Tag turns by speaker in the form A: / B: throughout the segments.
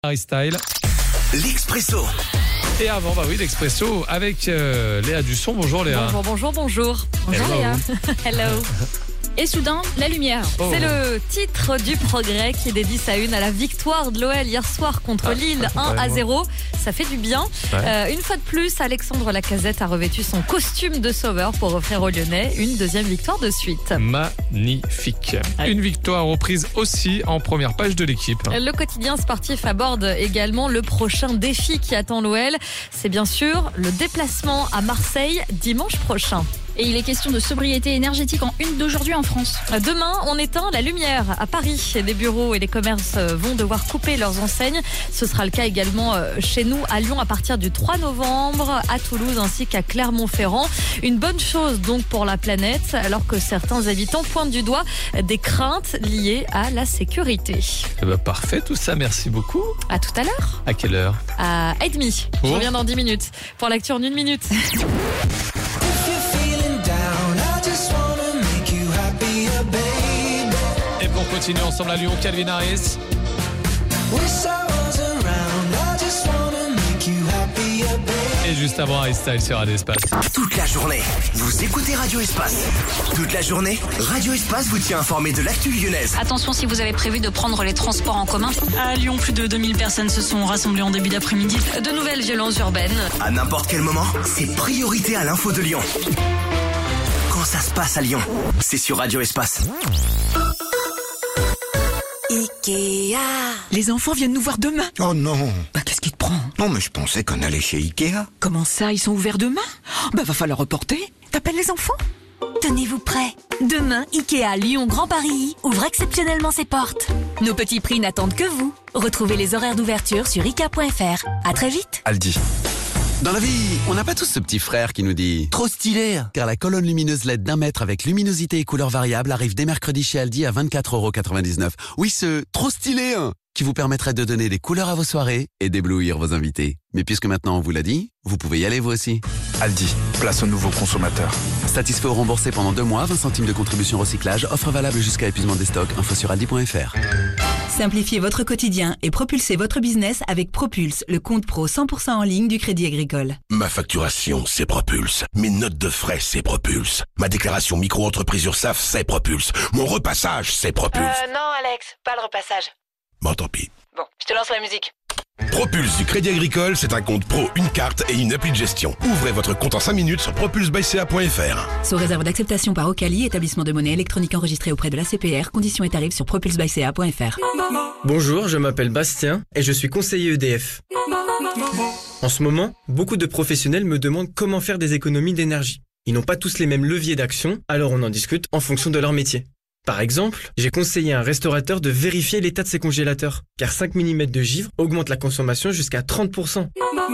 A: Harry Style.
B: L'Expresso.
A: Et avant, l'Expresso avec Léa Dusson. Bonjour Léa.
C: Bonjour. Bonjour
A: Hello.
C: Léa. Hello. Et soudain, la lumière. C'est le titre du Progrès qui dédie sa une à la victoire de l'OL hier soir contre Lille 1-0. Ça fait du bien.
A: Ouais.
C: Une fois de plus, Alexandre Lacazette a revêtu son costume de sauveur pour offrir aux Lyonnais une deuxième victoire de suite.
A: Magnifique.
C: Ouais.
A: Une victoire reprise aussi en première page de l'équipe.
C: Le quotidien sportif aborde également le prochain défi qui attend l'OL. C'est bien sûr le déplacement à Marseille dimanche prochain.
D: Et il est question de sobriété énergétique en une d'aujourd'hui en France.
C: Demain, on éteint la lumière à Paris. Les bureaux et les commerces vont devoir couper leurs enseignes. Ce sera le cas également chez nous à Lyon à partir du 3 novembre, à Toulouse ainsi qu'à Clermont-Ferrand. Une bonne chose donc pour la planète, alors que certains habitants pointent du doigt des craintes liées à la sécurité.
A: Parfait, tout ça, merci beaucoup.
C: À tout à l'heure,
A: À quelle heure?
C: à 1h30. Je
A: Oh.
C: reviens dans 10 minutes pour l'actu en 1 minute.
A: Et pour continuer ensemble à Lyon, Calvin Harris. Et juste avant Harry Style sur Radio Espace.
B: Toute la journée, vous écoutez Radio Espace. Toute la journée, Radio Espace vous tient informé de l'actu lyonnaise.
E: Attention si vous avez prévu de prendre les transports en commun. À Lyon, plus de 2000 personnes se sont rassemblées en début d'après-midi.
C: De nouvelles violences urbaines.
B: À n'importe quel moment, c'est priorité à l'info de Lyon. Quand ça se passe à Lyon, c'est sur Radio Espace.
F: Ikea.
G: Les enfants viennent nous voir demain.
F: Oh non.
G: Bah qu'est-ce qui te prend?
F: Non mais je pensais qu'on allait chez Ikea.
G: Comment ça, ils sont ouverts demain? Bah va falloir reporter. T'appelles les enfants?
H: Tenez-vous prêts. Demain, Ikea Lyon Grand Paris ouvre exceptionnellement ses portes. Nos petits prix n'attendent que vous. Retrouvez les horaires d'ouverture sur Ikea.fr. À très vite.
I: Aldi. Dans la vie, on n'a pas tous ce petit frère qui nous dit « Trop stylé !» Car la colonne lumineuse LED d'1 mètre avec luminosité et couleur variable arrive dès mercredi chez Aldi à 24,99 €. Oui, ce « Trop stylé !» qui vous permettrait de donner des couleurs à vos soirées et d'éblouir vos invités. Mais puisque maintenant on vous l'a dit, vous pouvez y aller vous aussi.
J: Aldi, place aux nouveaux consommateurs.
I: Satisfait ou remboursé pendant 2 mois, 20 centimes de contribution recyclage, offre valable jusqu'à épuisement des stocks, info sur aldi.fr.
K: Simplifiez votre quotidien et propulsez votre business avec Propulse, le compte pro 100% en ligne du Crédit Agricole.
L: Ma facturation, c'est Propulse. Mes notes de frais, c'est Propulse. Ma déclaration micro-entreprise URSSAF, c'est Propulse. Mon repassage, c'est Propulse.
M: Non, Alex, pas le repassage.
L: Bon, tant pis.
M: Bon, je te lance la musique.
L: Propulse du Crédit Agricole, c'est un compte pro, une carte et une appli de gestion. Ouvrez votre compte en 5 minutes sur propulsebyca.fr.
K: Sous réserve d'acceptation par Ocali, établissement de monnaie électronique enregistré auprès de la CPR, conditions et tarifs sur propulsebyca.fr.
N: Bonjour, je m'appelle Bastien et je suis conseiller EDF. En ce moment, beaucoup de professionnels me demandent comment faire des économies d'énergie. Ils n'ont pas tous les mêmes leviers d'action, alors on en discute en fonction de leur métier. Par exemple, j'ai conseillé à un restaurateur de vérifier l'état de ses congélateurs, car 5 mm de givre augmente la consommation jusqu'à 30%.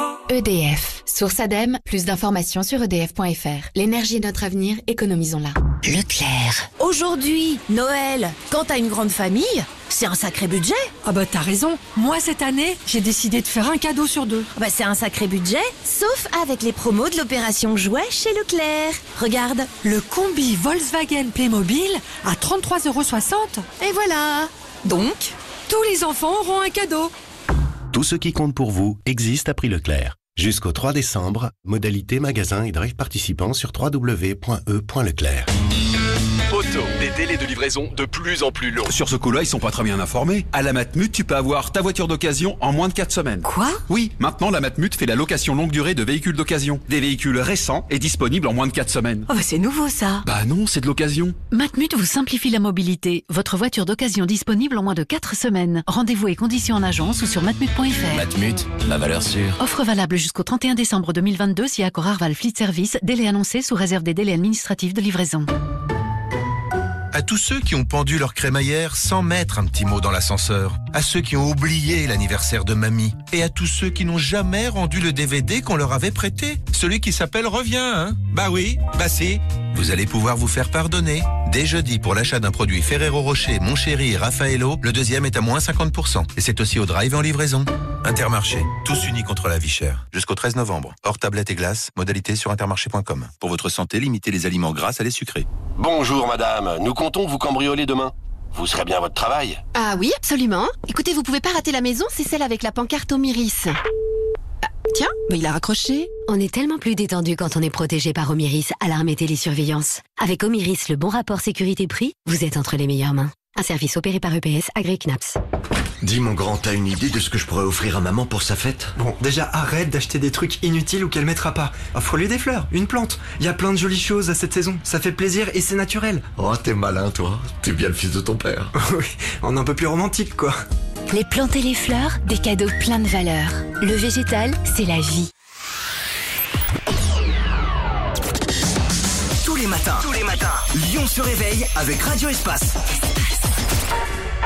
O: EDF. Source ADEME, plus d'informations sur edf.fr. L'énergie est notre avenir, économisons-la.
H: Leclerc. Aujourd'hui, Noël, quand t'as une grande famille, c'est un sacré budget.
P: Ah bah t'as raison. Moi cette année, j'ai décidé de faire un cadeau sur 2.
H: Bah c'est un sacré budget, sauf avec les promos de l'opération Jouet chez Leclerc. Regarde.
P: Le combi Volkswagen Playmobil à 33,60 €.
H: Et voilà.
P: Donc, tous les enfants auront un cadeau.
Q: Tout ce qui compte pour vous existe à prix Leclerc. Jusqu'au 3 décembre, modalité magasin et drive participants sur www.e.leclerc.
R: Auto, des délais de livraison de plus en plus longs. Sur ce coup-là, ils sont pas très bien informés. À la Matmut, tu peux avoir ta voiture d'occasion en moins de 4 semaines.
P: Quoi?
R: Oui, maintenant la Matmut fait la location longue durée de véhicules d'occasion. Des véhicules récents et disponibles en moins de 4 semaines.
P: Oh bah c'est nouveau ça.
R: Bah non, c'est de l'occasion.
S: Matmut vous simplifie la mobilité. Votre voiture d'occasion disponible en moins de 4 semaines. Rendez-vous et conditions en agence ou sur matmut.fr.
T: Matmut, la valeur sûre.
S: Offre valable jusqu'au 31 décembre 2022 si accord Arval Fleet Service. Délai annoncé sous réserve des délais administratifs de livraison.
E: À tous ceux qui ont pendu leur crémaillère sans mettre un petit mot dans l'ascenseur, à ceux qui ont oublié l'anniversaire de mamie, et à tous ceux qui n'ont jamais rendu le DVD qu'on leur avait prêté. Celui qui s'appelle Revient, hein? Bah oui, bah si. Vous allez pouvoir vous faire pardonner. Dès jeudi, pour l'achat d'un produit Ferrero Rocher, Mon Chéri et Raffaello, le deuxième est à moins 50%. Et c'est aussi au drive et en livraison. Intermarché, tous unis contre la vie chère. Jusqu'au 13 novembre. Hors tablette et glace, modalité sur intermarché.com. Pour votre santé, limitez les aliments gras à les sucrés.
H: Bonjour madame, nous comptons vous cambrioler demain.
L: Vous serez bien à votre travail?
T: Ah oui, absolument. Écoutez, vous pouvez pas rater la maison, c'est celle avec la pancarte Omiris. Ah, tiens, il a raccroché.
H: On est tellement plus détendu quand on est protégé par Omiris, alarme et télésurveillance. Avec Omiris, le bon rapport sécurité-prix, vous êtes entre les meilleures mains. Un service opéré par EPS, agréé CNAPS.
U: Dis mon grand, t'as une idée de ce que je pourrais offrir à maman pour sa fête?
V: Bon, déjà arrête d'acheter des trucs inutiles ou qu'elle mettra pas. Offre-lui des fleurs, une plante. Il y a plein de jolies choses à cette saison. Ça fait plaisir et c'est naturel.
U: Oh, t'es malin toi. T'es bien le fils de ton père.
V: Oui, on est un peu plus romantique quoi.
H: Les plantes et les fleurs, des cadeaux pleins de valeur. Le végétal, c'est la vie.
B: Tous les matins, Lyon se réveille avec Radio Espace.